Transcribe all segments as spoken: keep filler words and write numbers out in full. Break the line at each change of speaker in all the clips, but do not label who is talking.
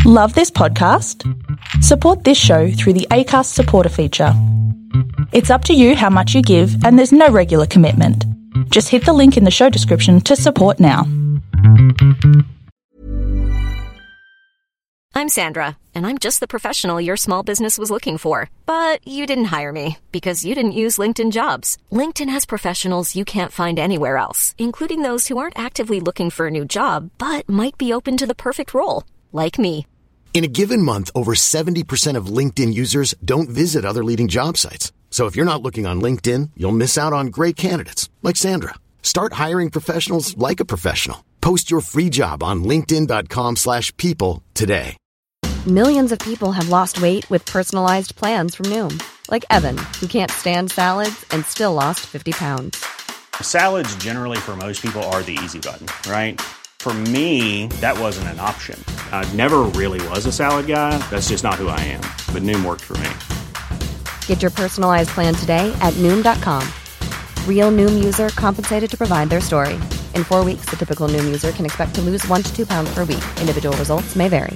Love this podcast? Support this show through the Acast supporter feature. It's up to you how much you give, and there's no regular commitment. Just hit the link in the show description to support now.
I'm Sandra, and I'm just the professional your small business was looking for. But you didn't hire me because you didn't use LinkedIn Jobs. LinkedIn has professionals you can't find anywhere else, including those who aren't actively looking for a new job, but might be open to the perfect role, like me.
In a given month, over seventy percent of LinkedIn users don't visit other leading job sites. So if you're not looking on LinkedIn, you'll miss out on great candidates like Sandra. Start hiring professionals like a professional. Post your free job on linkedin.com slash people today.
Millions of people have lost weight with personalized plans from Noom. Like Evan, who can't stand salads and still lost fifty pounds.
Salads generally for most people are the easy button, right? For me, that wasn't an option. I never really was a salad guy. That's just not who I am. But Noom worked for me.
Get your personalized plan today at Noom dot com. Real Noom user compensated to provide their story. In four weeks, the typical Noom user can expect to lose one to two pounds per week. Individual results may vary.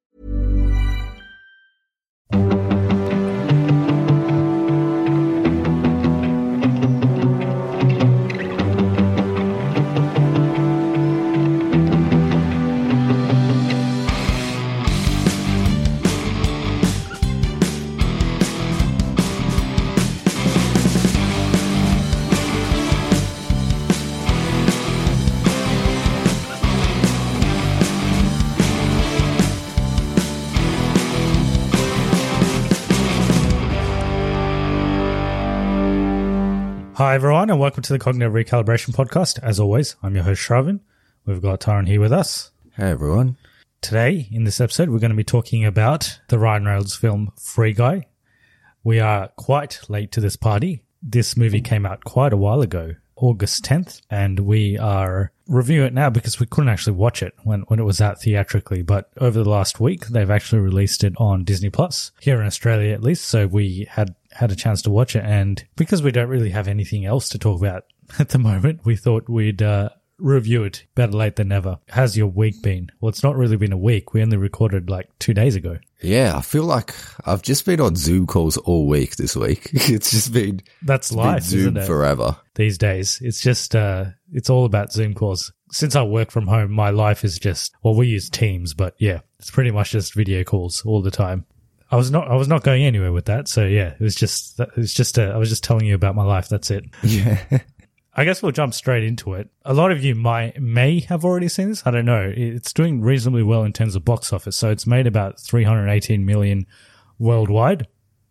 Hi everyone, and welcome to the Cognitive Recalibration Podcast. As always, I'm your host Shravan. We've got Taran here with us.
Hey everyone.
Today, in this episode, we're going to be talking about the Ryan Reynolds film Free Guy. We are quite late to this party. This movie came out quite a while ago, August tenth, and we are reviewing it now because we couldn't actually watch it when, when it was out theatrically. But over the last week, they've actually released it on Disney Plus, here in Australia at least, so we had had a chance to watch it, and because we don't really have anything else to talk about at the moment, we thought we'd uh, review it. Better late than never. How's your week been? Well, it's not really been a week. We only recorded like two days ago.
Yeah, I feel like I've just been on Zoom calls all week this week. It's just been
that's life,
been Zoom
isn't it?
Forever
these days. It's just uh, it's all about Zoom calls. Since I work from home, my life is just well, we use Teams, but yeah, it's pretty much just video calls all the time. I was not, I was not going anywhere with that. So yeah, it was just, it was just, a, I was just telling you about my life. That's it.
Yeah.
I guess we'll jump straight into it. A lot of you might, may have already seen this. I don't know. It's doing reasonably well in terms of box office. So it's made about three hundred eighteen million worldwide,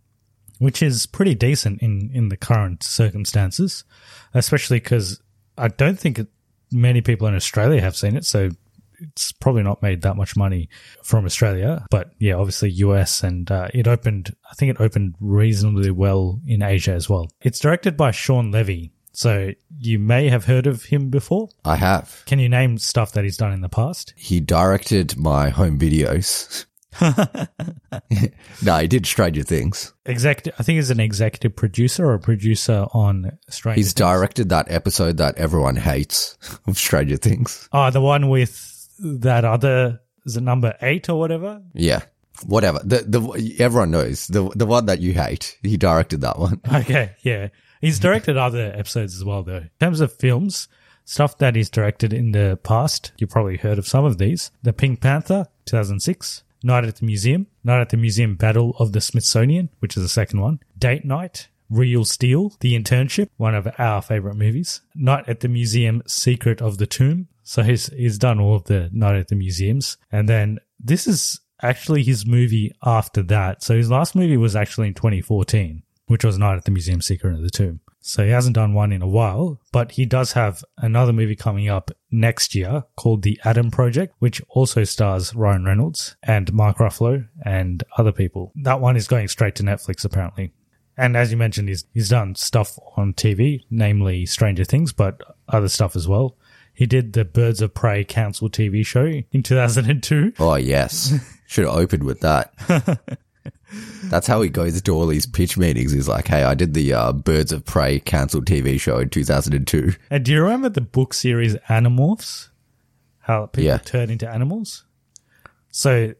which is pretty decent in, in the current circumstances, especially because I don't think it, many people in Australia have seen it. So it's probably not made that much money from Australia, but yeah, obviously U S, and uh, it opened, I think it opened reasonably well in Asia as well. It's directed by Shawn Levy, so you may have heard of him before.
I have.
Can you name stuff that he's done in the past?
He directed my home videos. No, he did Stranger Things.
Executive, I think he's an executive producer or a producer on Stranger
He's
Things.
directed that episode that everyone hates of Stranger Things.
Oh, the one with that other, is it number eight or whatever?
Yeah, whatever. The the everyone knows the the one that you hate. He directed that one.
Okay, yeah. He's directed other episodes as well, though. In terms of films, stuff that he's directed in the past, you've probably heard of some of these. The Pink Panther, two thousand six. Night at the Museum. Night at the Museum, Battle of the Smithsonian, which is the second one. Date Night. Real Steel. The Internship, one of our favorite movies. Night at the Museum, Secret of the Tomb. So he's he's done all of the Night at the Museums. And then this is actually his movie after that. So his last movie was actually in twenty fourteen, which was Night at the Museum, Secret of the Tomb. So he hasn't done one in a while, but he does have another movie coming up next year called The Adam Project, which also stars Ryan Reynolds and Mark Ruffalo and other people. That one is going straight to Netflix, apparently. And as you mentioned, he's, he's done stuff on T V, namely Stranger Things, but other stuff as well. He did the Birds of Prey Council T V show in two thousand two.
Oh, yes. Should have opened with that. That's how he goes to all these pitch meetings. He's like, hey, I did the uh, Birds of Prey cancelled T V show in two thousand two.
And do you remember the book series Animorphs? How people
yeah.
turn into animals? So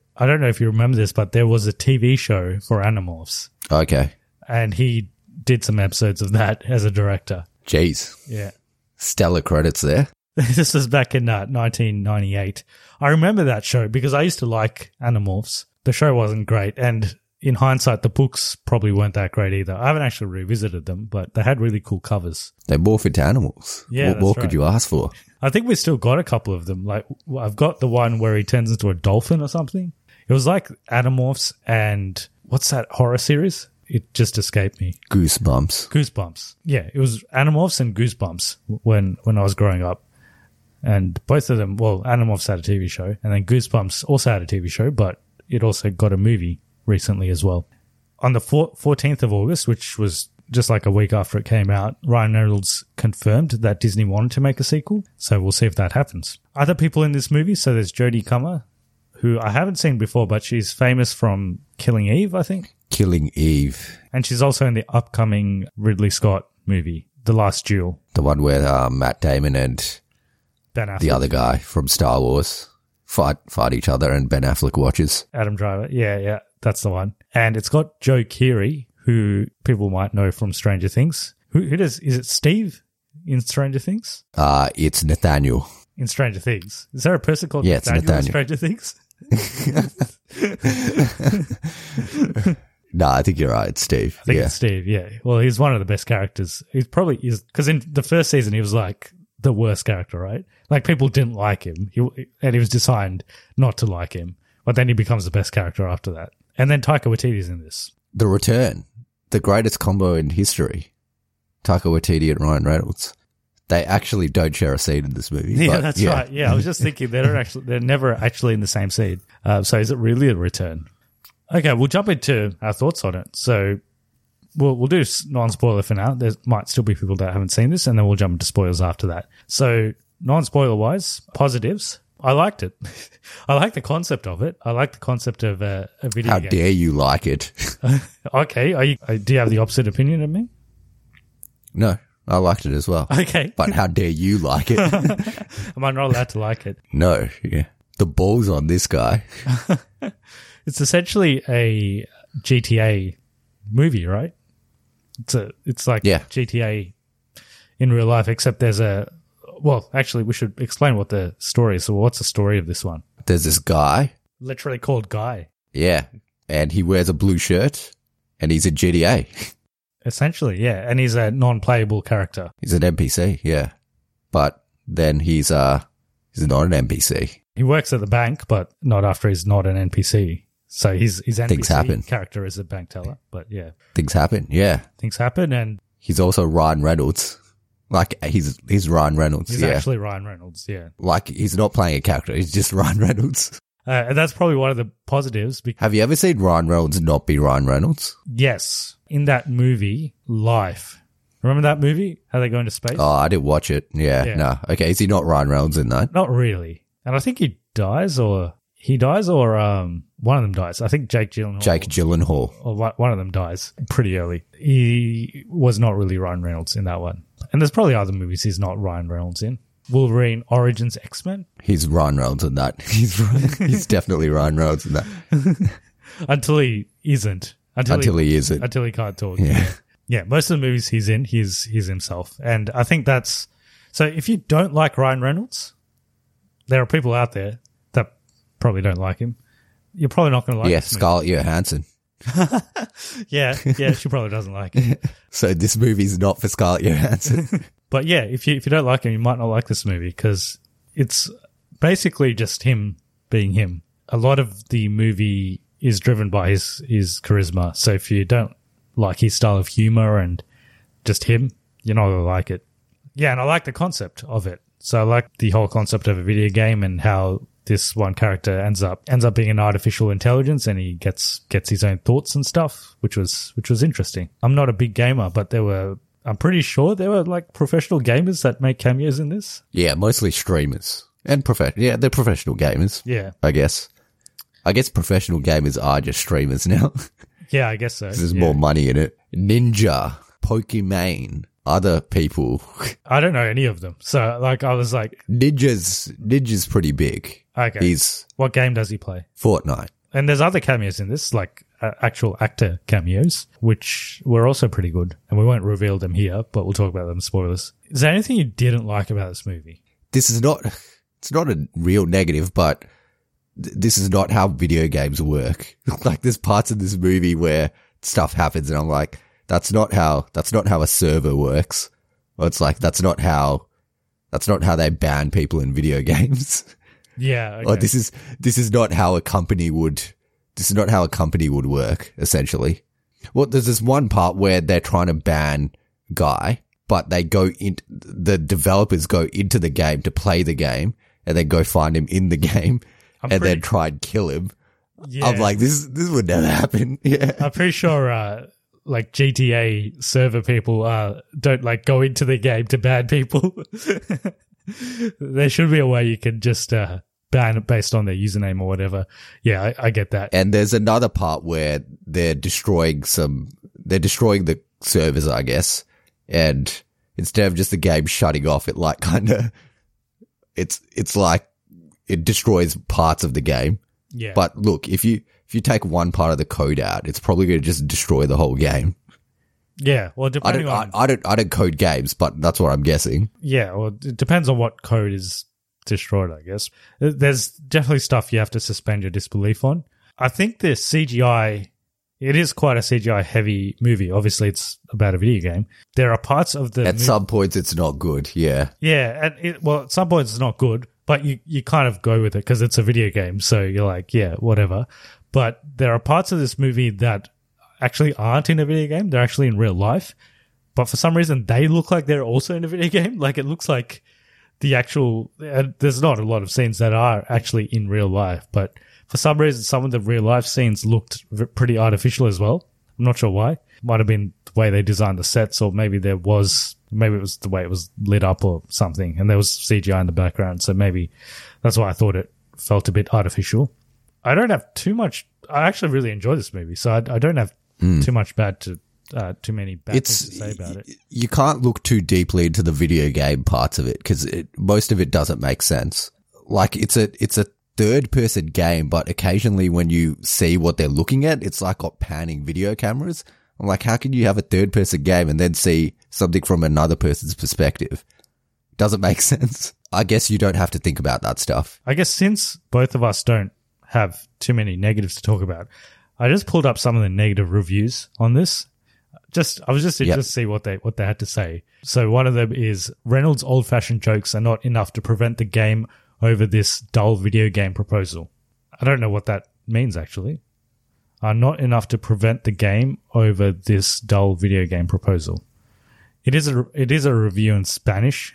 I don't know if you remember this, but there was a T V show for Animorphs,
Okay.
and he did some episodes of that as a director.
Jeez.
Yeah.
Stellar credits there.
This was back in uh, nineteen ninety-eight. I remember that show because I used to like Animorphs. The show wasn't great, and in hindsight, the books probably weren't that great either. I haven't actually revisited them, but they had really cool covers.
They morph into animals.
Yeah,
What
that's
more
right.
could you ask for?
I think we still got a couple of them. Like I've got the one where he turns into a dolphin or something. It was like Animorphs and what's that horror series? It just escaped me.
Goosebumps.
Goosebumps. Yeah, it was Animorphs and Goosebumps when when I was growing up. And both of them, well, Animorphs had a T V show, and then Goosebumps also had a T V show, but it also got a movie recently as well. On the fourteenth of August, which was just like a week after it came out, Ryan Reynolds confirmed that Disney wanted to make a sequel, so we'll see if that happens. Other people in this movie, so there's Jodie Comer, who I haven't seen before, but she's famous from Killing Eve, I think.
Killing Eve.
And she's also in the upcoming Ridley Scott movie, The Last Duel.
The one where uh, Matt Damon and
Ben Affleck.
the other guy from Star Wars fight fight each other and Ben Affleck watches.
Adam Driver. Yeah, yeah, that's the one. And it's got Joe Keery, who people might know from Stranger Things. Who, who does, is it Steve in Stranger Things?
Uh, it's Nathaniel.
In Stranger Things. Is there a person called
Yeah, it's
Nathaniel, in
Nathaniel.
Stranger Things?
No, I think you're right. It's Steve.
I think
yeah.
it's Steve, yeah. Well, he's one of the best characters. He's probably, is because in the first season he was like the worst character, right? Like people didn't like him, he, and he was designed not to like him. But then he becomes the best character after that. And then Taika Waititi's in this.
The Return. The greatest combo in history. Taika Waititi and Ryan Reynolds. They actually don't share a scene in this movie.
Yeah,
but,
that's
yeah.
right. Yeah, I was just thinking they're actually they're never actually in the same scene. Uh, so is it really a return? Okay, we'll jump into our thoughts on it. So we'll we'll do non-spoiler for now. There might still be people that haven't seen this, and then we'll jump into spoilers after that. So non-spoiler wise, positives. I liked it. I like the concept of it. I like the concept of uh, a video
How
game.
dare you like it?
Okay, are you, uh, do you have the opposite opinion of me?
No, I liked it as well.
Okay.
But how dare you like it?
Am I not allowed to like it?
No, yeah. The balls on this guy.
It's essentially a G T A movie, right? It's a, it's like
Yeah.
G T A in real life, except there's a, well, actually we should explain what the story is. So what's the story of this one?
There's this guy.
Literally called Guy.
Yeah. And he wears a blue shirt and he's a G T A.
Essentially, yeah. And he's a non-playable character.
He's an N P C, yeah. But then he's uh he's not an N P C.
He works at the bank, but not after he's not an N P C. So his, his N P C
Things happen.
character is a bank teller. But yeah,
Things happen, yeah.
things happen, and
He's also Ryan Reynolds. Like he's he's Ryan Reynolds,
he's
yeah.
actually Ryan Reynolds, yeah.
Like he's not playing a character, he's just Ryan Reynolds.
Uh, and that's probably one of the positives. Because,
Have you ever seen Ryan Reynolds not be Ryan Reynolds?
yes, in that movie, Life. Remember that movie? How they go into space?
Oh, I didn't watch it. Yeah,
Yeah.
no. Okay, is he not Ryan Reynolds in that?
Not really. And I think he dies, or he dies, or um, one of them dies. I think Jake Gyllenhaal.
Jake Gyllenhaal.
Or one one of them dies pretty early. He was not really Ryan Reynolds in that one. And there's probably other movies he's not Ryan Reynolds in. Wolverine Origins X-Men.
He's Ryan Reynolds in that. He's he's definitely Ryan Reynolds in that.
Until he isn't. Until,
Until he isn't.
Until he can't talk.
Yeah.
Yeah, most of the movies he's in, he's he's himself. And I think that's... So if you don't like Ryan Reynolds, there are people out there that probably don't like him. You're probably not going to like
Yeah,
this movie.
Scarlett Johansson.
Yeah, yeah, she probably doesn't like him.
So this movie's not for Scarlett Johansson.
But yeah, if you if you don't like him, you might not like this movie because it's basically just him being him. A lot of the movie is driven by his his charisma. So if you don't like his style of humor and just him, you're not gonna like it. Yeah, and I like the concept of it. So I like the whole concept of a video game and how this one character ends up ends up being an artificial intelligence, and he gets gets his own thoughts and stuff, which was which was interesting. I'm not a big gamer, but there were I'm pretty sure there were like professional gamers that make cameos in this.
Yeah, mostly streamers. And prof- yeah, they're professional gamers.
Yeah.
I guess. I guess professional gamers are just streamers now.
Yeah, I guess so.
There's
Yeah.
more money in it. Ninja, Pokemon, other people.
I don't know any of them. So like I was like,
Ninja's Ninja's pretty big.
okay.
He's
What game does he play?
Fortnite.
And there's other cameos in this, like uh, actual actor cameos, which were also pretty good. And we won't reveal them here, but we'll talk about them in spoilers. Is there anything you didn't like about this movie?
This is not, it's not a real negative, but th- this is not how video games work. Like, there's parts of this movie where stuff happens and I'm like, that's not how, that's not how a server works. Or it's like, that's not how, that's not how they ban people in video games.
Yeah. Okay.
Or this is, this is not how a company would, this is not how a company would work, essentially. Well, there's this one part where they're trying to ban Guy, but they go in, the developers go into the game to play the game and then go find him in the game
I'm
and
pretty,
then try and kill him.
Yeah.
I'm like, this, this would never happen. Yeah.
I'm pretty sure, uh, like G T A server people, uh, don't like go into the game to ban people. There should be a way you can just, uh, ban it based on their username or whatever. Yeah, I, I get that.
And there's another part where they're destroying some, they're destroying the servers, I guess. And instead of just the game shutting off, it like kind of, it's, it's like it destroys parts of the game.
Yeah.
But look, if you, if you take one part of the code out, it's probably going to just destroy the whole game.
Yeah. Well,
I
depending
don't,
on,
I, I don't, I don't code games, but that's what I'm guessing.
yeah, well, it depends on what code is destroyed, I guess. There's definitely stuff you have to suspend your disbelief on. I think the C G I, it is quite a C G I heavy movie. Obviously, it's about a video game. There are parts of the
At
movie-
some points, it's not good. Yeah.
Yeah, and it, well, at some points it's not good, but you, you kind of go with it because it's a video game, so you're like, yeah, whatever. But there are parts of this movie that actually aren't in a video game. They're actually in real life. But for some reason, they look like they're also in a video game. Like, it looks like the actual... Uh, there's not a lot of scenes that are actually in real life, but for some reason, some of the real life scenes looked v- pretty artificial as well. I'm not sure why. Might have been the way they designed the sets, or maybe there was... Maybe it was the way it was lit up or something, and there was C G I in the background, so maybe that's why I thought it felt a bit artificial. I don't have too much... I actually really enjoy this movie, so I, I don't have mm. too much bad to... Uh, too many bad
It's,
things to say about it.
You can't look too deeply into the video game parts of it because most of it doesn't make sense. Like, it's a it's a third person game, but occasionally when you see what they're looking at, it's like got panning video cameras. I'm like, how can you have a third person game and then see something from another person's perspective? Doesn't make sense. I guess you don't have to think about that stuff.
I guess since both of us don't have too many negatives to talk about, I just pulled up some of the negative reviews on this. Just, I was just interested
Yep.
to see what they what they had to say. So one of them is Reynolds' old-fashioned jokes are not enough to prevent the game over this dull video game proposal. I don't know what that means actually. Are not enough to prevent the game over this dull video game proposal. It is a it is a review in Spanish,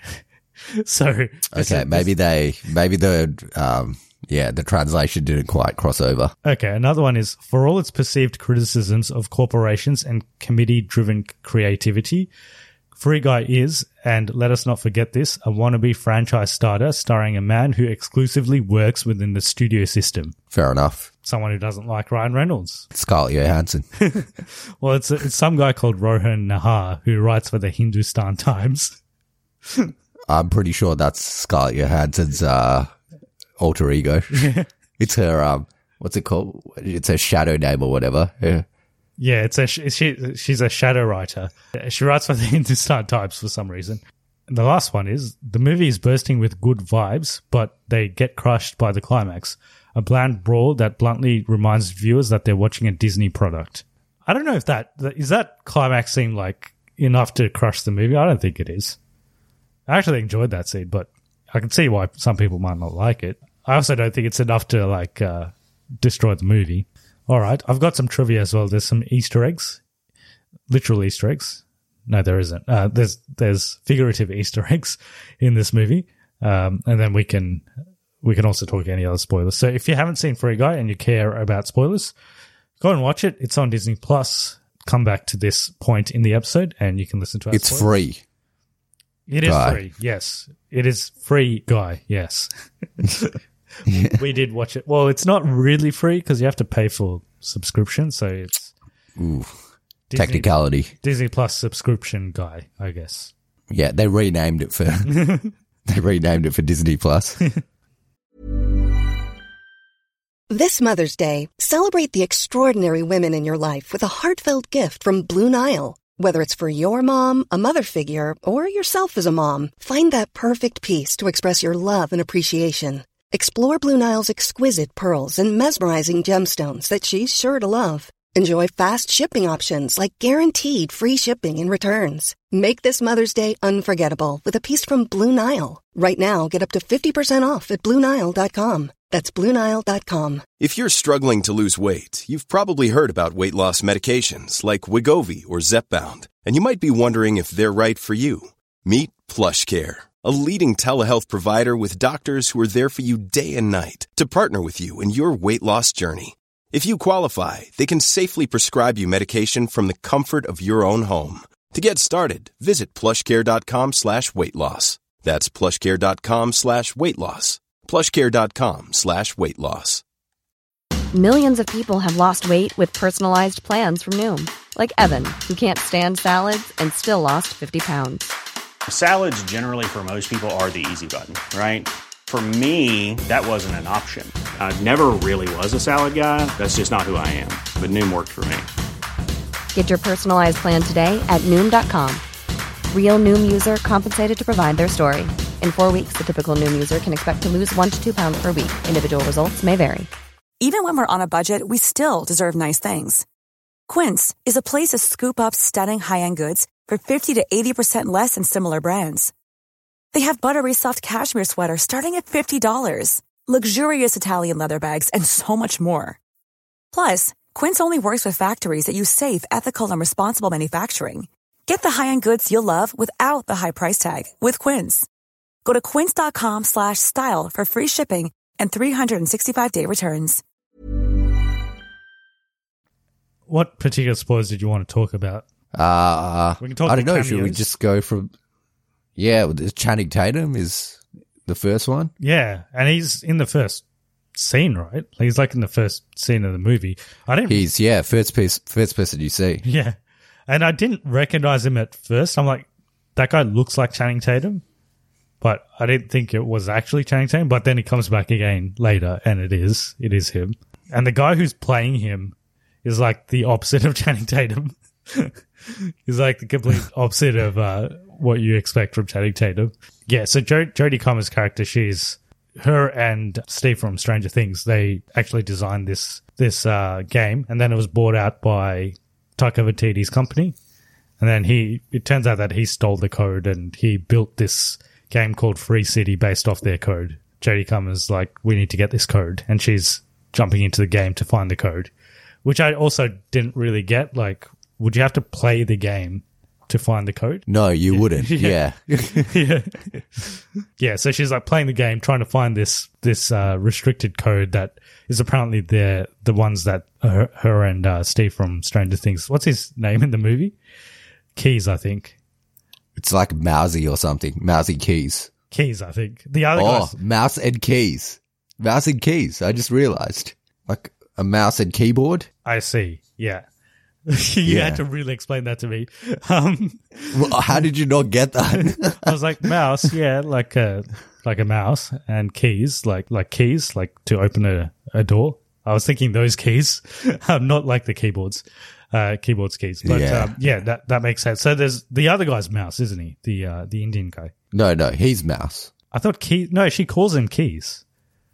so this
Okay,
is-
maybe they, maybe the, um, yeah, the translation didn't quite cross over.
Okay, another one is, for all its perceived criticisms of corporations and committee-driven creativity, Free Guy is, and let us not forget this, a wannabe franchise starter starring a man who exclusively works within the studio system.
Fair enough.
Someone who doesn't like Ryan Reynolds.
Scarlett Johansson.
Well, it's, it's some guy called Rohan Nahar who writes for the Hindustan Times.
I'm pretty sure that's Scarlett Johansson's, uh, alter ego. It's her, um, what's it called? It's her shadow name or whatever. Yeah.
Yeah, it's a she. She's a shadow writer. She writes for the Hindustan Times for some reason. And the last one is, the movie is bursting with good vibes, but they get crushed by the climax. A bland brawl that bluntly reminds viewers that they're watching a Disney product. I don't know if that is that climax scene like enough to crush the movie. I don't think it is. I actually enjoyed that scene, but I can see why some people might not like it. I also don't think it's enough to like uh, destroy the movie. All right, I've got some trivia as well. There's some Easter eggs, literal Easter eggs. No, there isn't. Uh, there's there's figurative Easter eggs in this movie, um, and then we can we can also talk any other spoilers. So if you haven't seen Free Guy and you care about spoilers, go and watch it. It's on Disney Plus. Come back to this point in the episode, and you can listen to our
It's
spoilers.
free.
It is
Guy.
free. Yes, it is free. Guy. Yes. We did watch it. Well, it's not really free because you have to pay for subscription. So it's
Ooh,
Disney,
technicality.
Disney Plus subscription Guy, I guess.
Yeah, they renamed it for, they renamed it for Disney Plus.
This Mother's Day, celebrate the extraordinary women in your life with a heartfelt gift from Blue Nile. Whether it's for your mom, a mother figure, or yourself as a mom, find that perfect piece to express your love and appreciation. Explore Blue Nile's exquisite pearls and mesmerizing gemstones that she's sure to love. Enjoy fast shipping options like guaranteed free shipping and returns. Make this Mother's Day unforgettable with a piece from Blue Nile. Right now, get up to fifty percent off at Blue Nile dot com. That's Blue Nile dot com.
If you're struggling to lose weight, you've probably heard about weight loss medications like Wegovy or Zepbound, and you might be wondering if they're right for you. Meet PlushCare, a leading telehealth provider with doctors who are there for you day and night to partner with you in your weight loss journey. If you qualify, they can safely prescribe you medication from the comfort of your own home. To get started, visit plushcare.com slash weight loss. That's plushcare.com slash weight loss. plushcare.com slash weight loss.
Millions of people have lost weight with personalized plans from Noom. Like Evan, who can't stand salads and still lost fifty pounds.
Salads generally for most people are the easy button, right? For me, that wasn't an option. I never really was a salad guy. That's just not who I am. But Noom worked for me.
Get your personalized plan today at Noom dot com. Real Noom user compensated to provide their story. In four weeks, the typical Noom user can expect to lose one to two pounds per week. Individual results may vary.
Even when we're on a budget, we still deserve nice things. Quince is a place to scoop up stunning high-end goods for fifty to eighty percent less than similar brands. They have buttery soft cashmere sweaters starting at fifty dollars, luxurious Italian leather bags, and so much more. Plus, Quince only works with factories that use safe, ethical, and responsible manufacturing. Get the high-end goods you'll love without the high price tag with Quince. Go to quince.com slash style for free shipping and three sixty-five day returns.
What particular spoilers did you want to talk about?
Uh,
We can talk
I don't
the
know. Should we
cameos.
just go from... Yeah, Channing Tatum is the first one.
Yeah, and he's in the first scene, right? He's like in the first scene of the movie. I didn't.
He's, yeah, first, piece, first person you see.
Yeah, and I didn't recognize him at first. I'm like, that guy looks like Channing Tatum, but I didn't think it was actually Channing Tatum. But then he comes back again later, and it is. It is him. And the guy who's playing him is like the opposite of Channing Tatum. He's like the complete opposite of uh, what you expect from Channing Tatum. Yeah, so jo- Jodie Comer's character, she's her and Steve from Stranger Things. They actually designed this this uh, game, and then it was bought out by Taika Waititi's company. And then he, it turns out that he stole the code and he built this game called Free City based off their code. Jodie Comer's like, we need to get this code, and she's jumping into the game to find the code, which I also didn't really get. Like, would you have to play the game to find the code?
No, you wouldn't. Yeah.
yeah. Yeah, so she's like playing the game, trying to find this this uh, restricted code that is apparently the the ones that her, her and uh, Steve from Stranger Things, what's his name in the movie? Keys, I think.
It's like Mousy or something. Mousy Keys.
Keys, I think. The other
Oh,
guys.
Mouse and Keys. Mouse and Keys. I just realized. Like a mouse and keyboard.
I see, yeah. you
Yeah.
had to really explain that to me. Um,
Well, how did you not get that?
I was like, mouse, yeah, like a like a mouse, and keys, like like keys, like to open a, a door. I was thinking those keys, um, not like the keyboards, uh, keyboards keys. But
Yeah.
um, yeah, that that makes sense. So there's the other guy's mouse, isn't he? The uh, the Indian guy.
No, no, he's Mouse.
I thought key. No, she calls him Keys.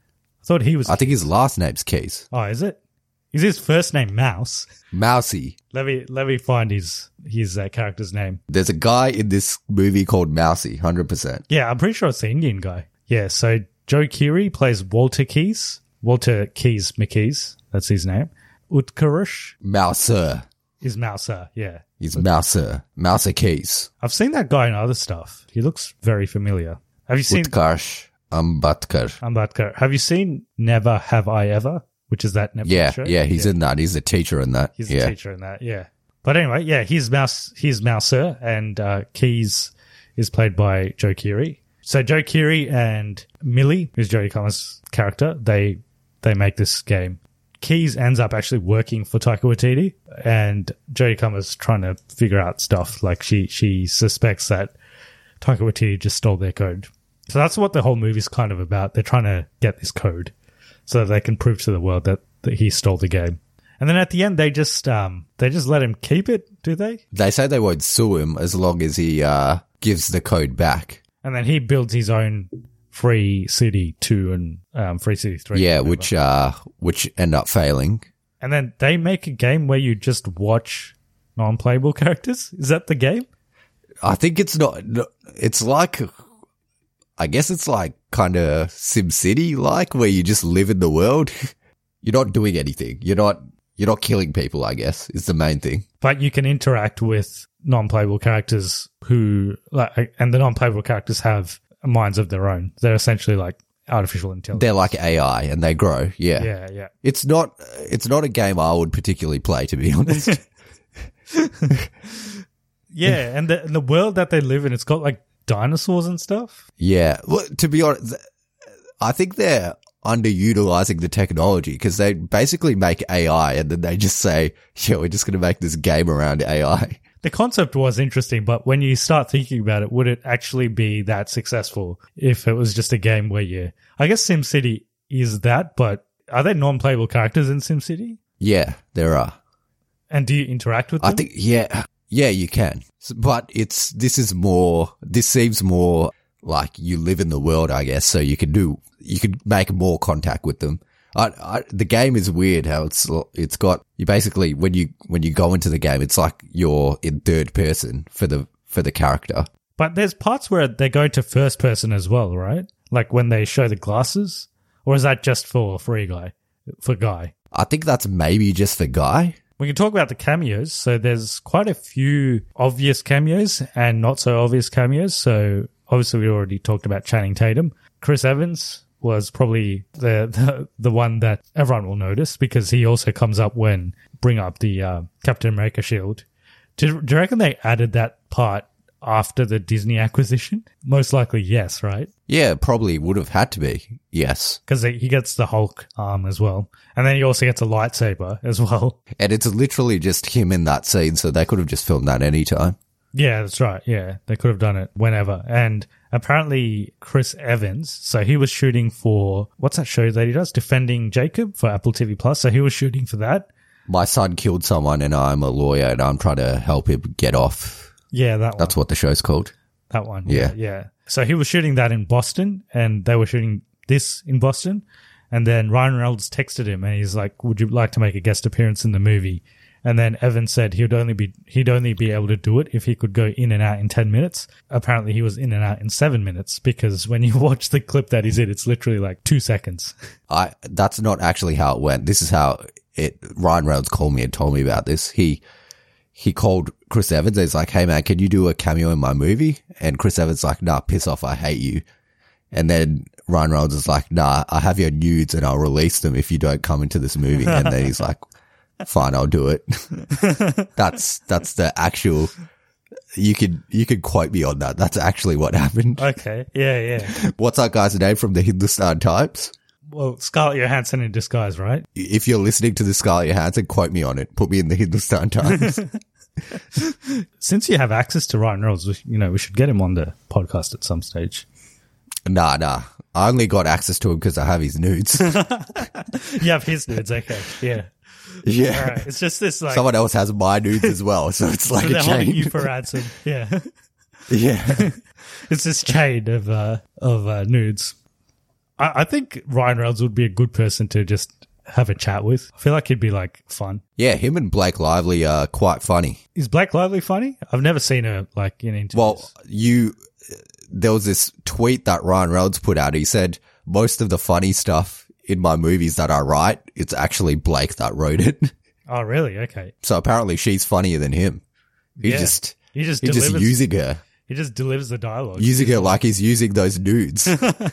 I thought he was.
I think his last name's Keys.
Oh, is it? Is his first name Mouse?
Mousy.
Let me let me find his his uh, character's name.
There's a guy in this movie called Mousy, one hundred percent.
Yeah, I'm pretty sure it's the Indian guy. Yeah, so Joe Keery plays Walter Keys. Walter Keys McKeys, that's his name. Utkarsh
Mouser.
is Mouser, yeah.
He's Mouser. Mouser Keys.
I've seen that guy in other stuff. He looks very familiar. Have you seen
Utkarsh Ambatkar.
Ambedkar? Have you seen Never Have I Ever, which is that Netflix
Yeah,
show?
yeah, he's in that. He's a teacher in that.
He's
yeah.
the teacher in that, yeah. But anyway, yeah, he's Mouse. He's Mouser, and uh, Keys is played by Joe Keery. So Joe Keery and Millie, who's Jodie Comer's character, they they make this game. Keys ends up actually working for Taika Waititi, and Jodie Comer's trying to figure out stuff. Like she she suspects that Taika Waititi just stole their code. So that's what the whole movie's kind of about. They're trying to get this code. so that they can prove to the world that, that he stole the game. And then at the end, they just um they just let him keep it, do they?
They say they won't sue him as long as he uh, gives the code back.
And then he builds his own Free City two and um, Free City three.
Yeah, which uh, which end up failing.
And then they make a game where you just watch non-playable characters. Is that the game?
I think it's not. It's like, I guess it's like kind of SimCity like, where you just live in the world. You're not doing anything. You're not. You're not killing people, I guess, is the main thing.
But you can interact with non-playable characters who, like, and the non-playable characters have minds of their own. They're essentially like artificial intelligence.
They're like A I and they grow. Yeah.
Yeah, yeah.
It's not, it's not a game I would particularly play, to be honest.
Yeah, and the, and the world that they live in, it's got like dinosaurs and stuff.
Yeah. Well, to be honest, I think they're underutilizing the technology because they basically make A I and then they just say, yeah, we're just going to make this game around A I.
The concept was interesting, but when you start thinking about it, would it actually be that successful if it was just a game where you... I guess SimCity is that, but are there non-playable characters in SimCity?
Yeah, there are.
And do you interact with them?
I think, yeah, yeah, you can. But it's, this is more, this seems more like you live in the world, I guess, so you can do, you could make more contact with them. I, I, the game is weird how it's, it's got, you basically, when you, when you go into the game, it's like you're in third person for the, for the character.
But there's parts where they go to first person as well, right? Like when they show the glasses? Or is that just for Free Guy? For Guy?
I think that's maybe just for Guy.
We can talk about the cameos. So there's quite a few obvious cameos and not so obvious cameos. So obviously we already talked about Channing Tatum. Chris Evans was probably the, the the one that everyone will notice because he also comes up when bring up the uh, Captain America shield. Do, do you reckon they added that part after the Disney acquisition? Most likely, yes, right?
Yeah, probably would have had to be, yes.
Because he gets the Hulk arm as well. And then he also gets a lightsaber as well.
And it's literally just him in that scene, so they could have just filmed that anytime.
Yeah, that's right. Yeah, they could have done it whenever. And apparently Chris Evans, so he was shooting for, what's that show that he does? Defending Jacob for Apple T V Plus. So he was shooting for that.
My son killed someone and I'm a lawyer and I'm trying to help him get off.
Yeah, that one.
That's what the show's called.
That one. Yeah. yeah. Yeah. So he was shooting that in Boston and they were shooting this in Boston. And then Ryan Reynolds texted him and he's like, would you like to make a guest appearance in the movie? And then Evan said he'd only be he'd only be able to do it if he could go in and out in ten minutes. Apparently he was in and out in seven minutes because when you watch the clip that he's in, it's literally like two seconds.
I that's not actually how it went. This is how it Ryan Reynolds called me and told me about this. He he called Chris Evans and he's like, hey man, can you do a cameo in my movie? And Chris Evans like, nah, piss off, I hate you. And then Ryan Reynolds is like, nah, I have your nudes and I'll release them if you don't come into this movie. And then he's like, fine, I'll do it. that's that's the actual. You could you could quote me on that. That's actually what happened.
Okay, yeah, yeah.
What's that guy's name from the Hindustan Times?
Well, Scarlett Johansson in disguise, right?
If you're listening to the Scarlett Johansson, quote me on it. Put me in the Hindustan Times.
Since you have access to Ryan Reynolds, you know we should get him on the podcast at some stage.
Nah, nah. I only got access to him because I have his nudes.
You have his nudes, okay? Yeah.
Yeah.
All right. It's just this like
someone else has my nudes as well, so it's like
so
a
chain.
chain.
You for ransom. Yeah.
Yeah.
It's this chain of uh of uh, nudes. I, I think Ryan Reynolds would be a good person to just have a chat with. I feel like he'd be like fun.
Yeah, him and Blake Lively are quite funny.
Is Blake Lively funny? I've never seen her like in interviews.
Well, you there was this tweet that Ryan Reynolds put out. He said most of the funny stuff in my movies that I write, it's actually Blake that wrote it.
Oh, really? Okay.
So apparently she's funnier than him. He
yeah.
just,
he just,
he's
delivers,
just using her.
He just delivers the dialogue.
Using her like he's using those nudes.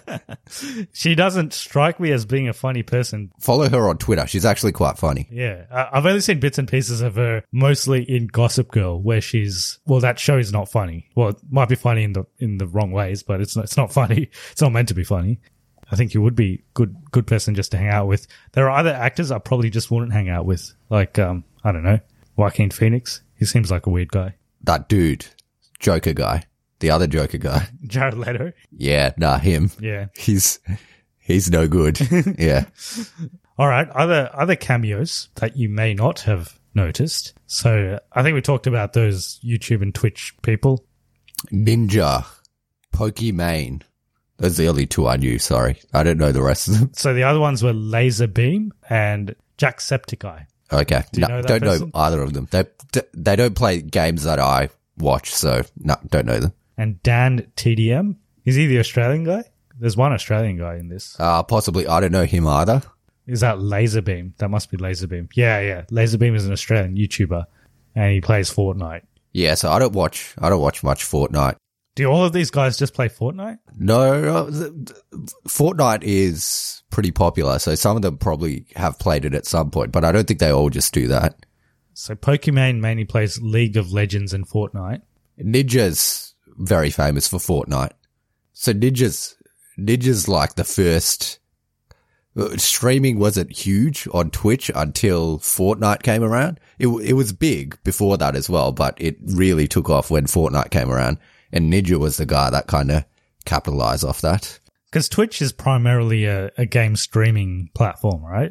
She doesn't strike me as being a funny person.
Follow her on Twitter. She's actually quite funny.
Yeah. I- I've only seen bits and pieces of her, mostly in Gossip Girl, where she's, well, that show is not funny. Well, it might be funny in the, in the wrong ways, but it's not, it's not funny. It's not meant to be funny. I think you would be good, good person just to hang out with. There are other actors I probably just wouldn't hang out with. Like, um, I don't know, Joaquin Phoenix. He seems like a weird guy.
That dude, Joker guy, the other Joker guy.
Jared Leto.
Yeah, nah, him.
Yeah.
He's, He's no good. Yeah.
All right. Other other cameos that you may not have noticed. So I think we talked about those YouTube and Twitch people.
Ninja, Pokimane. Those are the only two I knew, sorry. I don't know the rest of them.
So the other ones were Laserbeam and Jacksepticeye.
Okay.
Do you
no,
know that
don't
person?
know either of them. They they don't play games that I watch, so no, don't know them.
And Dan T D M. Is he the Australian guy? There's one Australian guy in this.
Uh, possibly. I don't know him either.
Is that Laserbeam? That must be Laserbeam. Yeah, yeah. Laserbeam is an Australian YouTuber, and he plays Fortnite.
Yeah, so I don't watch. I don't watch much Fortnite.
Do all of these guys just play Fortnite?
No, no th- th- Fortnite is pretty popular, so some of them probably have played it at some point, but I don't think they all just do that.
So Pokimane mainly plays League of Legends and Fortnite.
Ninja's very famous for Fortnite. So Ninja's Ninja's like the first. Streaming wasn't huge on Twitch until Fortnite came around. It it was big before that as well, but it really took off when Fortnite came around. And Ninja was the guy that kind of capitalized off that.
Because Twitch is primarily a, a game streaming platform, right?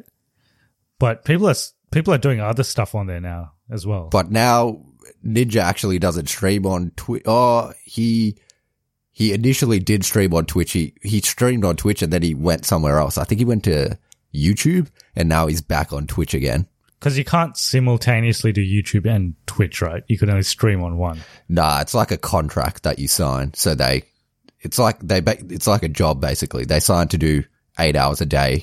But people are people are doing other stuff on there now as well.
But now Ninja actually doesn't stream on Twitch. Oh, he he initially did stream on Twitch. He he streamed on Twitch and then he went somewhere else. I think he went to YouTube and now he's back on Twitch again.
Because you can't simultaneously do YouTube and Twitch, right? You can only stream on one.
Nah, it's like a contract that you sign. So they, it's like they, it's like a job basically. They sign to do eight hours a day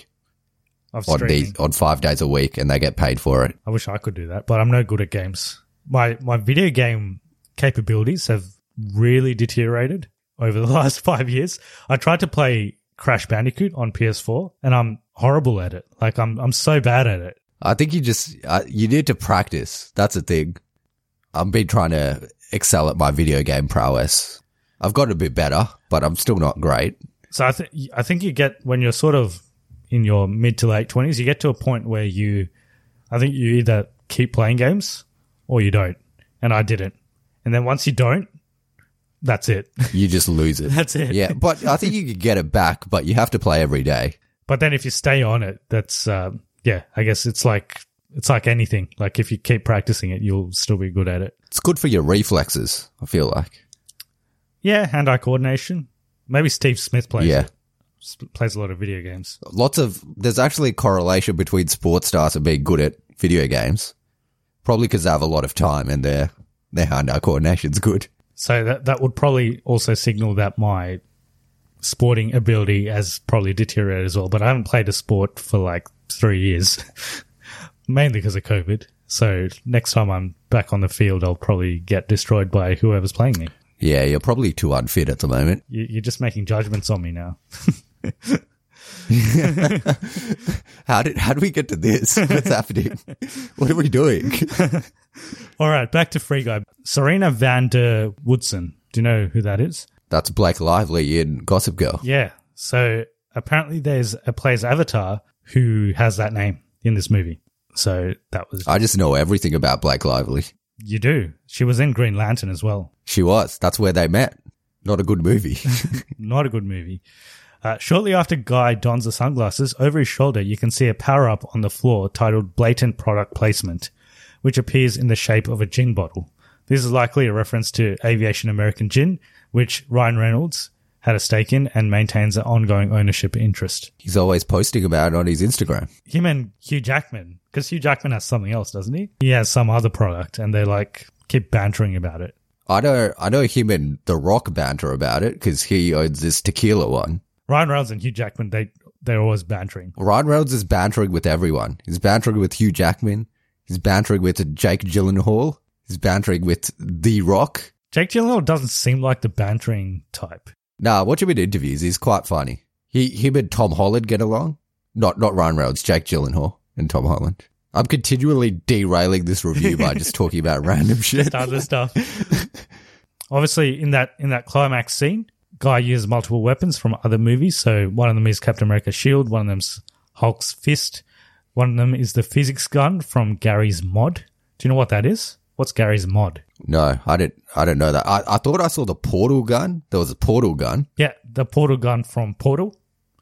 Of
on
streaming.
these, on five days a week, and they get paid for it.
I wish I could do that, but I'm no good at games. My my video game capabilities have really deteriorated over the last five years. I tried to play Crash Bandicoot on P S four, and I'm horrible at it. Like I'm I'm so bad at it.
I think you just, uh, you need to practice. That's the thing. I've been trying to excel at my video game prowess. I've got a bit better, but I'm still not great.
So I think I think you get, when you're sort of in your mid to late twenties, you get to a point where you, I think you either keep playing games or you don't. And I didn't. And then once you don't, that's it.
You just lose it.
That's it.
Yeah, but I think you could get it back, but you have to play every day.
But then if you stay on it, that's, um, yeah, I guess it's like it's like anything. Like if you keep practicing it, you'll still be good at it.
It's good for your reflexes, I feel like.
Yeah, hand-eye coordination. Maybe Steve Smith plays
Yeah.
it. S- Plays a lot of video games.
Lots of, there's actually a correlation between sports stars and being good at video games. Probably because they have a lot of time and their, their hand-eye coordination's good.
So that that would probably also signal that my sporting ability has probably deteriorated as well. But I haven't played a sport for like three years, mainly because of COVID. So next time I'm back on the field, I'll probably get destroyed by whoever's playing me.
Yeah, you're probably too unfit at the moment.
You, you're just making judgments on me now.
How did how did we get to this? What's happening? What are we doing?
All right, back to Free Guy. Serena van der Woodsen. Do you know who that is?
That's Blake Lively in Gossip Girl.
Yeah. So apparently there's a player's avatar who has that name in this movie. So that was...
I just know everything about Blake Lively.
You do. She was in Green Lantern as well.
She was. That's where they met. Not a good movie.
Not a good movie. Uh, shortly after Guy dons the sunglasses, over his shoulder you can see a power-up on the floor titled Blatant Product Placement, which appears in the shape of a gin bottle. This is likely a reference to Aviation American Gin, which Ryan Reynolds had a stake in and maintains an ongoing ownership interest.
He's always posting about it on his Instagram.
Him and Hugh Jackman, because Hugh Jackman has something else, doesn't he? He has some other product, and they like keep bantering about it.
I know, I know him and The Rock banter about it because he owns this tequila one.
Ryan Reynolds and Hugh Jackman, they, they're always bantering.
Ryan Reynolds is bantering with everyone. He's bantering with Hugh Jackman. He's bantering with Jake Gyllenhaal. He's bantering with The Rock.
Jake Gyllenhaal doesn't seem like the bantering type.
Nah, watch him in interviews. He's quite funny. He, him and Tom Holland get along. Not, not Ryan Reynolds, Jake Gyllenhaal and Tom Holland. I'm continually derailing this review by just talking about random shit.
Just other stuff. Obviously, in that in that climax scene, Guy uses multiple weapons from other movies. So one of them is Captain America's shield. One of them's Hulk's fist. One of them is the physics gun from Gary's Mod. Do you know what that is? What's Gary's Mod?
No, I didn't. I don't know that. I, I thought I saw the portal gun. There was a portal gun.
Yeah, the portal gun from Portal.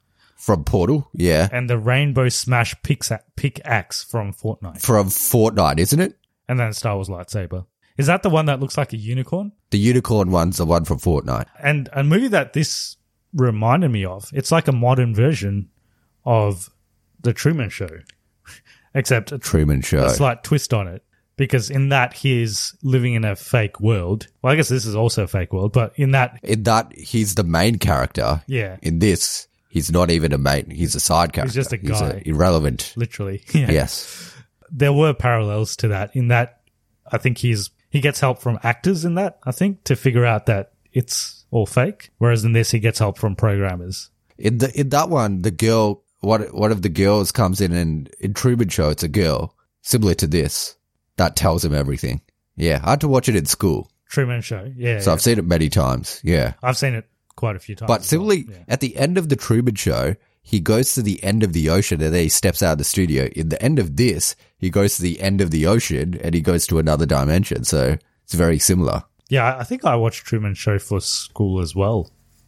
From Portal, yeah.
And the Rainbow Smash pickaxe pickaxe from Fortnite.
From Fortnite, isn't it?
And then Star Wars lightsaber. Is that the one that looks like a unicorn?
The unicorn one's the one from Fortnite.
And a movie that this reminded me of, it's like a modern version of The Truman Show, except a,
Truman Show.
a slight twist on it. Because in that, he's living in a fake world. Well, I guess this is also a fake world, but in that...
In that, he's the main character.
Yeah.
In this, he's not even a main, he's a side character.
He's just a guy.
He's a irrelevant.
Literally. Yeah.
Yes.
There were parallels to that in that I think he's he gets help from actors in that, I think, to figure out that it's all fake. Whereas in this, he gets help from programmers.
In the in that one, the girl, one, one of the girls comes in and in Truman Show, it's a girl, similar to this, that tells him everything. Yeah, I had to watch it in school.
Truman Show, yeah.
So
yeah.
I've seen it many times, yeah.
I've seen it quite a few times.
But similarly,
well. yeah.
at the end of the Truman Show, he goes to the end of the ocean and then he steps out of the studio. In the end of this, he goes to the end of the ocean and he goes to another dimension. So it's very similar.
Yeah, I think I watched Truman Show for school as well.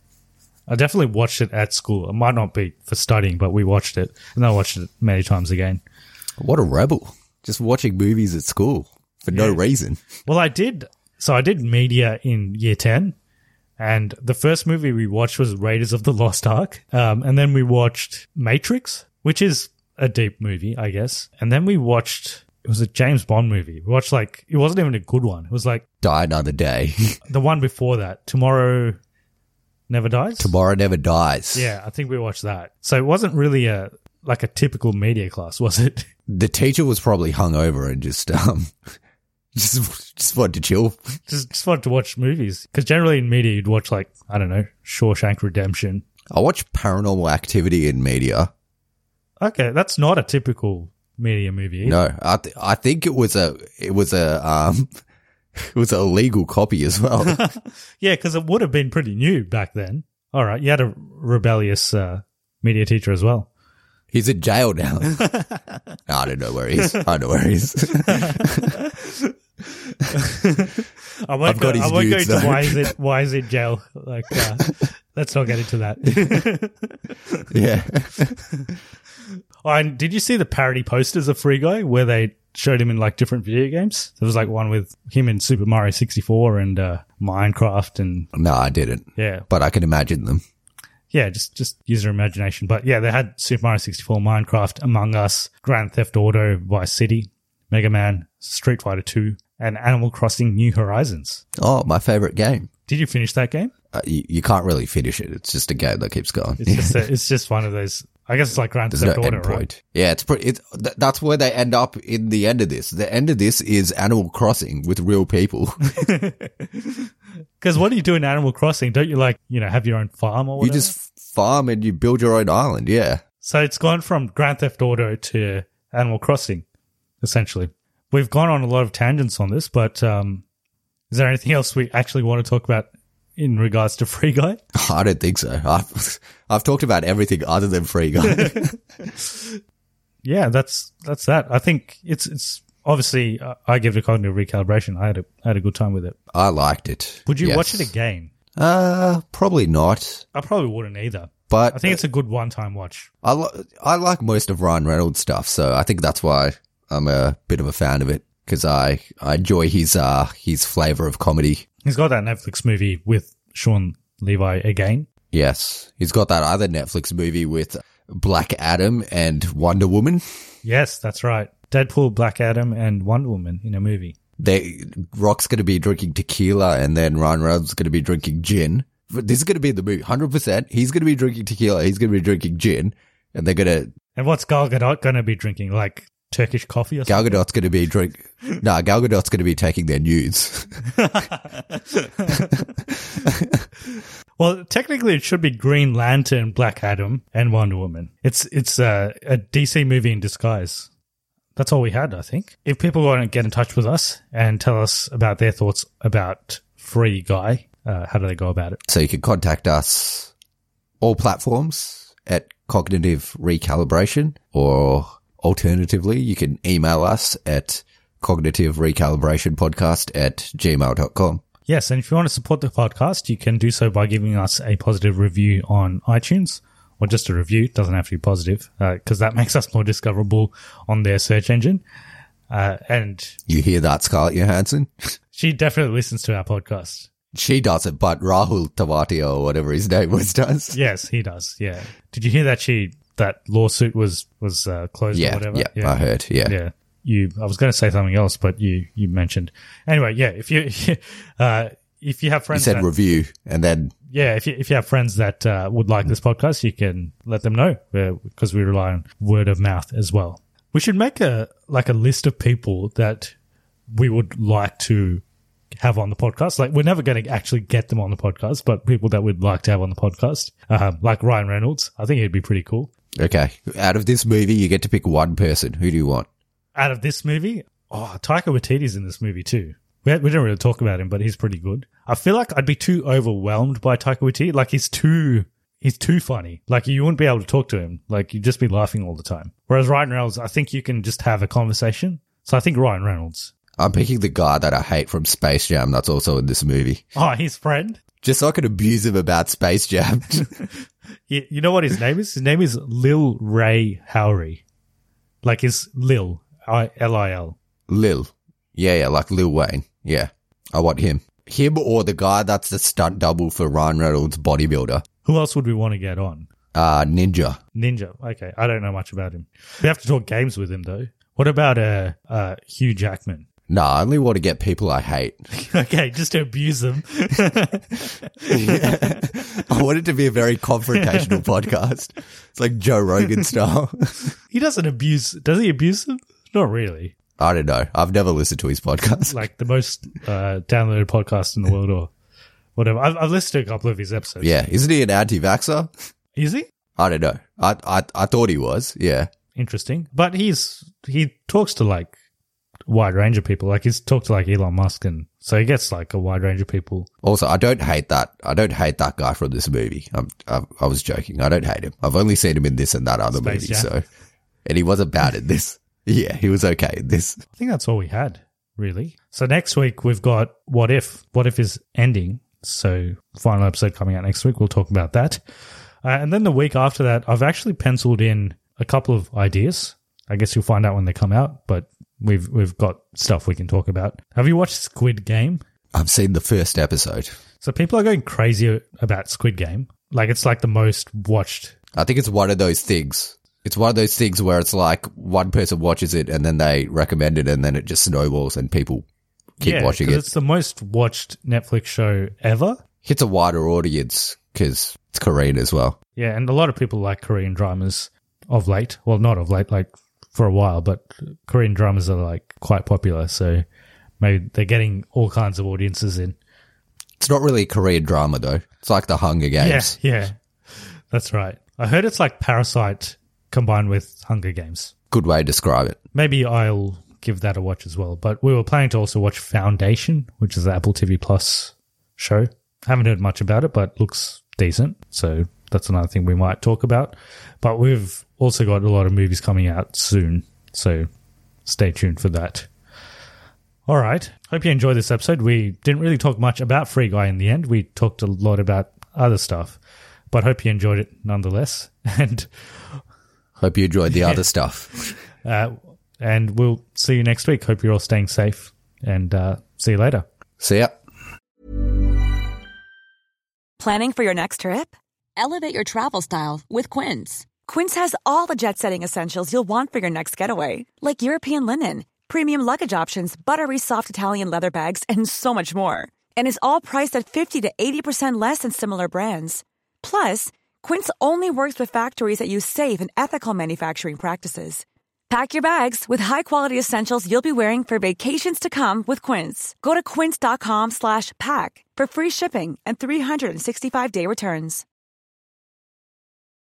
I definitely watched it at school. It might not be for studying, but we watched it. And I watched it many times again.
What a rebel. Just watching movies at school for no
Yeah.
reason.
Well, I did. So I did media in year ten. And the first movie we watched was Raiders of the Lost Ark. Um, and then we watched Matrix, which is a deep movie, I guess. And then we watched, it was a James Bond movie. We watched like, it wasn't even a good one. It was like
Die Another Day.
the one before that, Tomorrow Never Dies.
Tomorrow Never Dies.
Yeah, I think we watched that. So it wasn't really a like a typical media class, was it?
The teacher was probably hungover and just, um, just, just wanted to chill.
just, just wanted to watch movies. Because generally in media, you'd watch like, I don't know, Shawshank Redemption.
I watched Paranormal Activity in media.
Okay, that's not a typical media movie either.
No, I th- I think it was a it was a um it was a legal copy as well.
Yeah, because it would have been pretty new back then. All right, you had a rebellious uh, media teacher as well.
He's in jail now. I don't know where he is. I know where he is.
I won't
I've got
go,
his
I won't go
nudes,
into
though.
why is it why is it jail? Like, uh, let's not get into that.
Yeah.
Oh, and did you see the parody posters of Free Guy where they showed him in like different video games? There was like one with him in Super Mario sixty-four and uh, Minecraft and
No, I didn't.
yeah,
But I can imagine them.
yeah, just just use your imagination. But yeah, they had Super Mario sixty-four, Minecraft, Among Us, Grand Theft Auto, Vice City, Mega Man, Street Fighter two, and Animal Crossing: New Horizons.
Oh, my favorite game.
Did you finish that game?
Uh, you, you can't really finish it. It's just a game that keeps going.
It's just a, it's just one of those. I guess it's like Grand
There's
Theft
no
Auto,
end
right?
point. Yeah, it's pretty. It's th- that's where they end up in the end of this. The end of this is Animal Crossing with real people.
Because what do you do in Animal Crossing? Don't you like you know have your own farm or
You
whatever?
just farm and you build your own island. Yeah.
So it's gone from Grand Theft Auto to Animal Crossing, essentially. We've gone on a lot of tangents on this, but um, is there anything else we actually want to talk about in regards to Free Guy?
I don't think so. I've, I've talked about everything other than Free Guy.
Yeah, that's that's that. I think it's it's obviously uh, I give it a cognitive recalibration. I had a I had a good time with it.
I liked it.
Would you
Yes.
watch it again?
Uh, probably not.
I probably wouldn't either.
But
I think it's a good one-time watch.
I, li- I like most of Ryan Reynolds' stuff, so I think that's why I'm a bit of a fan of it, because I, I enjoy his uh his flavour of comedy.
He's got that Netflix movie with Sean Levi again.
Yes. He's got that other Netflix movie with Black Adam and Wonder Woman.
Yes, that's right. Deadpool, Black Adam, and Wonder Woman in a movie.
They Rock's going to be drinking tequila, and then Ryan Reynolds is going to be drinking gin. But this is going to be the movie, one hundred percent. He's going to be drinking tequila, he's going to be drinking gin, and they're going to...
And what's Gal Gadot going to be drinking? Like Turkish coffee or
Gal
something?
Gadot's going to be drink... No, Gal Gadot's going to be taking their nudes.
Well, technically it should be Green Lantern, Black Adam, and Wonder Woman. It's it's uh, a D C movie in disguise. That's all we had, I think. If people want to get in touch with us and tell us about their thoughts about Free Guy, uh, how do they go about it?
So you can contact us all platforms at Cognitive Recalibration, or alternatively, you can email us at cognitive recalibration podcast at gmail dot com.
Yes, and if you want to support the podcast, you can do so by giving us a positive review on iTunes, or or just a review. It doesn't have to be positive because uh, that makes us more discoverable on their search engine. Uh, and
you hear that, Scarlett Johansson?
She definitely listens to our podcast.
She doesn't, but Rahul Tavatia or whatever his name was does.
Yes, he does. Yeah. Did you hear that she that lawsuit was was uh, closed
yeah,
or whatever?
Yeah, yeah, I heard. Yeah,
yeah. You, I was going to say something else, but you you mentioned anyway. Yeah, if you uh, if you have friends,
you said
that,
review, and then
yeah, if you if you have friends that uh, would like this podcast, you can let them know because we rely on word of mouth as well. We should make a like a list of people that we would like to have on the podcast. Like, we're never going to actually get them on the podcast, but people that we'd like to have on the podcast, um, like Ryan Reynolds. I think he'd be pretty cool.
Okay. Out of this movie, you get to pick one person. Who do you want?
Out of this movie? Oh, Taika Waititi's in this movie too. We, we don't really talk about him, but he's pretty good. I feel like I'd be too overwhelmed by Taika Waititi. Like, he's too... He's too funny. Like, you wouldn't be able to talk to him. Like, you'd just be laughing all the time. Whereas Ryan Reynolds, I think you can just have a conversation. So I think Ryan Reynolds.
I'm picking the guy that I hate from Space Jam that's also in this movie.
Oh, his friend?
Just so I can abuse him about Space Jam.
you, you know what his name is? His name is Lil Ray Howery. Like, his Lil. L I L.
Lil. Yeah, yeah, like Lil Wayne. Yeah. I want him. Him or the guy that's the stunt double for Ryan Reynolds' bodybuilder.
Who else would we want to get on?
Uh, Ninja.
Ninja. Okay. I don't know much about him. We have to talk games with him, though. What about uh, uh, Hugh Jackman?
No, I only want to get people I hate.
Okay, just to abuse them.
Yeah. I want it to be a very confrontational podcast. It's like Joe Rogan style.
He doesn't abuse... Does he abuse them? Not really.
I don't know. I've never listened to his podcast.
Like the most uh, downloaded podcast in the world or whatever. I've, I've listened to a couple of his episodes.
Yeah. Isn't he an anti-vaxxer?
Is he?
I don't know. I, I, I thought he was. Yeah.
Interesting. But he's he talks to like a wide range of people. Like he's talked to like Elon Musk, and so he gets like a wide range of people.
Also, I don't hate that. I don't hate that guy from this movie. I'm, I, I was joking. I don't hate him. I've only seen him in this and that other
Space
movie.
Jam.
So, and he wasn't bad in this. Yeah, he was okay in this.
I think that's all we had, really. So next week we've got What If. What If is ending. So final episode coming out next week. We'll talk about that. Uh, and then the week after that, I've actually penciled in a couple of ideas. I guess you'll find out when they come out, but we've we've got stuff we can talk about. Have you watched Squid Game?
I've seen the first episode.
So people are going crazy about Squid Game. Like, it's like the most watched.
I think it's one of those things. It's one of those things where it's like one person watches it and then they recommend it and then it just snowballs and people keep
yeah,
watching it.
It's the most watched Netflix show ever.
Hits a wider audience because it's Korean as well.
Yeah, and a lot of people like Korean dramas of late. Well, not of late, like for a while, but Korean dramas are like quite popular. So maybe they're getting all kinds of audiences in.
It's not really a Korean drama though. It's like the Hunger Games.
Yeah, yeah. That's right. I heard it's like Parasite combined with Hunger Games.
Good way to describe it.
Maybe I'll give that a watch as well. But we were planning to also watch Foundation, which is the Apple T V Plus show. Haven't heard much about it, but looks decent. So that's another thing we might talk about. But we've also got a lot of movies coming out soon. So stay tuned for that. All right. Hope you enjoyed this episode. We didn't really talk much about Free Guy in the end. We talked a lot about other stuff. But hope you enjoyed it nonetheless. And
hope you enjoyed the
yeah.
other stuff.
Uh, and we'll see you next week. Hope you're all staying safe. And uh, see you later.
See ya.
Planning for your next trip?
Elevate your travel style with Quince.
Quince has all the jet-setting essentials you'll want for your next getaway, like European linen, premium luggage options, buttery soft Italian leather bags, and so much more. And is all priced at fifty to eighty percent less than similar brands. Plus, Quince only works with factories that use safe and ethical manufacturing practices. Pack your bags with high-quality essentials you'll be wearing for vacations to come with Quince. Go to quince.com slash pack for free shipping and three sixty-five day returns.